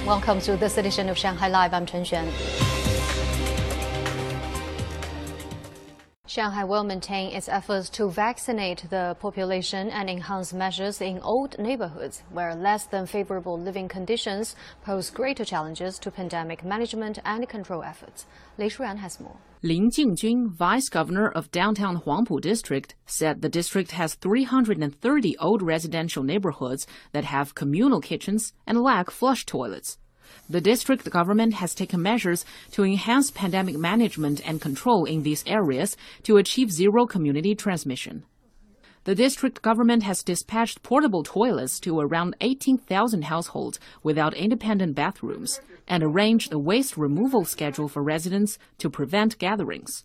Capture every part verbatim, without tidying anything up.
Welcome to this edition of Shanghai Live. I'm Chen Xuan. Shanghai will maintain its efforts to vaccinate the population and enhance measures in old neighborhoods where less than favorable living conditions pose greater challenges to pandemic management and control efforts. Lei Shuran has more. Lin Jingjun, Vice Governor of downtown Huangpu District, said the district has three hundred thirty old residential neighborhoods that have communal kitchens and lack flush toilets. The district government has taken measures to enhance pandemic management and control in these areas to achieve zero community transmission. The district government has dispatched portable toilets to around eighteen thousand households without independent bathrooms and arranged a waste removal schedule for residents to prevent gatherings.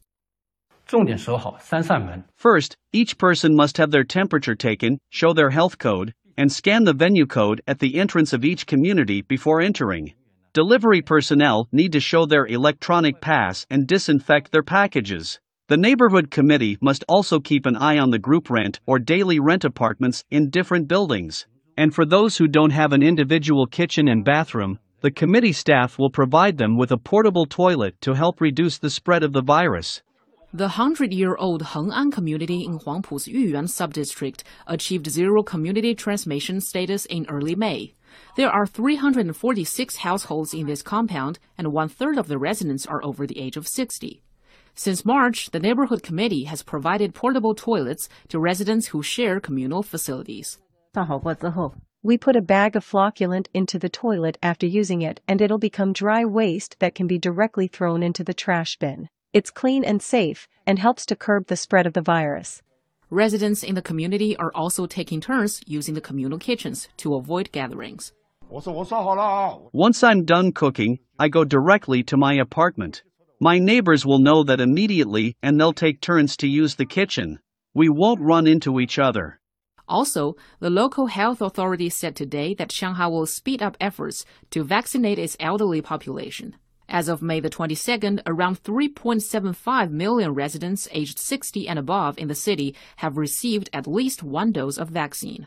First, each person must have their temperature taken, show their health code, and scan the venue code at the entrance of each community before entering. Delivery personnel need to show their electronic pass and disinfect their packages. The neighborhood committee must also keep an eye on the group rent or daily rent apartments in different buildings. And for those who don't have an individual kitchen and bathroom, the committee staff will provide them with a portable toilet to help reduce the spread of the virus. The hundred-year-old Heng'an community in Huangpu's Yuyuan subdistrict achieved zero community transmission status in early May. There are three hundred forty-six households in this compound, and one-third of the residents are over the age of sixty. Since March, the neighborhood committee has provided portable toilets to residents who share communal facilities. We put a bag of flocculant into the toilet after using it, and it'll become dry waste that can be directly thrown into the trash bin. It's clean and safe, and helps to curb the spread of the virus. Residents in the community are also taking turns using the communal kitchens to avoid gatherings. Once I'm done cooking, I go directly to my apartment. My neighbors will know that immediately, and they'll take turns to use the kitchen. We won't run into each other. Also, the local health authority said today that Shanghai will speed up efforts to vaccinate its elderly population. As of May the twenty-second, around three point seven five million residents aged sixty and above in the city have received at least one dose of vaccine.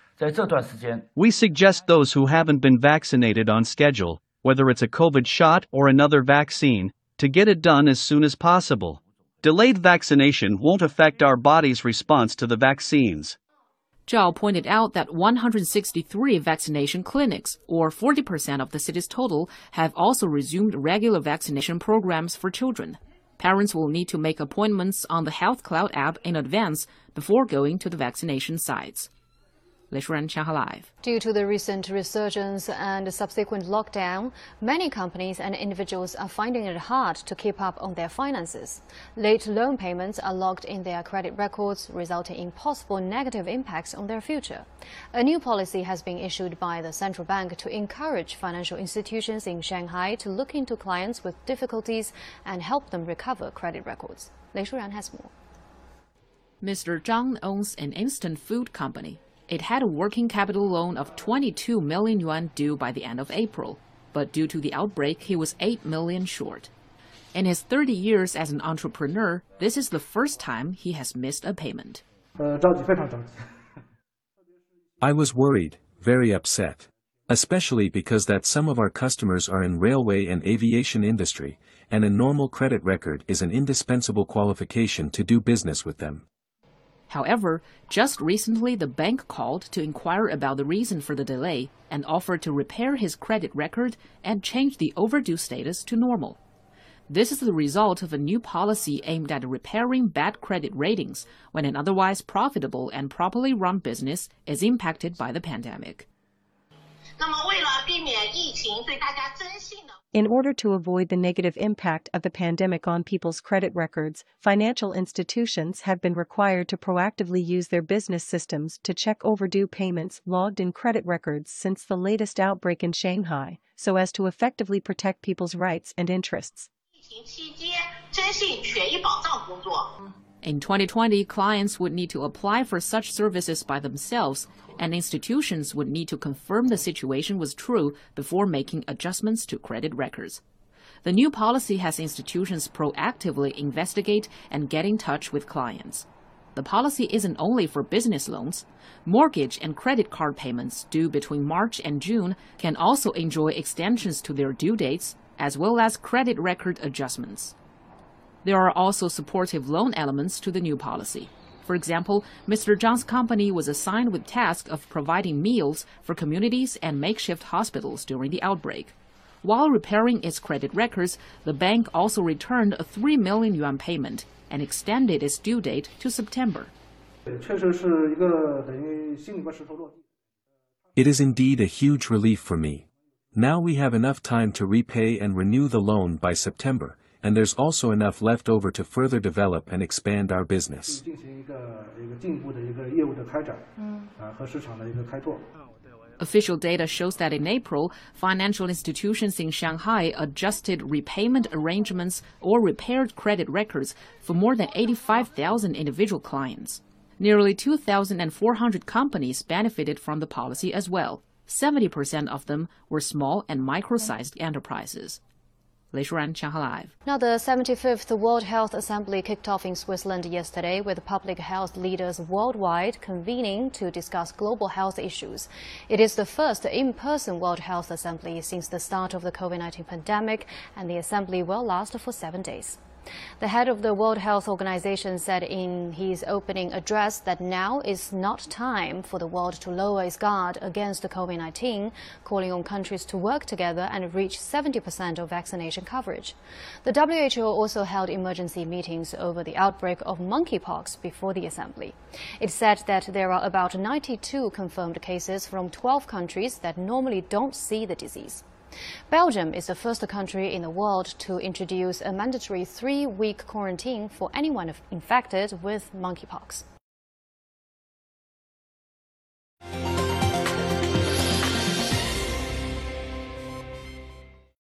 We suggest those who haven't been vaccinated on schedule, whether it's a COVID shot or another vaccine, to get it done as soon as possible. Delayed vaccination won't affect our body's response to the vaccines. Zhao pointed out that one hundred sixty-three vaccination clinics, or forty percent of the city's total, have also resumed regular vaccination programs for children. Parents will need to make appointments on the Health Cloud app in advance before going to the vaccination sites. Lei Shuran, Shanghai Live. Due to the recent resurgence and subsequent lockdown, many companies and individuals are finding it hard to keep up on their finances. Late loan payments are logged in their credit records, resulting in possible negative impacts on their future. A new policy has been issued by the central bank to encourage financial institutions in Shanghai to look into clients with difficulties and help them recover credit records. Lei Shuran has more. Mister Zhang owns an instant food company. It had a working capital loan of twenty-two million yuan due by the end of April, but due to the outbreak, he was eight million short. In his thirty years as an entrepreneur, this is the first time he has missed a payment. I was worried, very upset. Especially because that some of our customers are in railway and aviation industry, and a normal credit record is an indispensable qualification to do business with them. However, just recently the bank called to inquire about the reason for the delay and offered to repair his credit record and change the overdue status to normal. This is the result of a new policy aimed at repairing bad credit ratings when an otherwise profitable and properly run business is impacted by the pandemic. In order to avoid the negative impact of the pandemic on people's credit records, financial institutions have been required to proactively use their business systems to check overdue payments logged in credit records since the latest outbreak in Shanghai, so as to effectively protect people's rights and interests. In twenty twenty, clients would need to apply for such services by themselves, and institutions would need to confirm the situation was true before making adjustments to credit records. The new policy has institutions proactively investigate and get in touch with clients. the policy isn't only for business loans. Mortgage and credit card payments due between March and June can also enjoy extensions to their due dates, as well as credit record adjustments. There are also supportive loan elements to the new policy. For example, Mister Zhang's company was assigned with task of providing meals for communities and makeshift hospitals during the outbreak. While repairing its credit records, the bank also returned a three million yuan payment and extended its due date to September. It is indeed a huge relief for me. Now we have enough time to repay and renew the loan by September, and there's also enough left over to further develop and expand our business. Official data shows that in April, financial institutions in Shanghai adjusted repayment arrangements or repaired credit records for more than eighty-five thousand individual clients. Nearly two thousand four hundred companies benefited from the policy as well. seventy percent of them were small and micro-sized enterprises. Lei Shuran, Shanghai Live. Now, the seventy-fifth World Health Assembly kicked off in Switzerland yesterday with public health leaders worldwide convening to discuss global health issues. It is the first in-person World Health Assembly since the start of the COVID nineteen pandemic, and the assembly will last for seven days. The head of the World Health Organization said in his opening address that now is not time for the world to lower its guard against the COVID nineteen, calling on countries to work together and reach seventy percent of vaccination coverage. The W H O also held emergency meetings over the outbreak of monkeypox before the assembly. It said that there are about ninety-two confirmed cases from twelve countries that normally don't see the disease. Belgium is the first country in the world to introduce a mandatory three-week quarantine for anyone infected with monkeypox.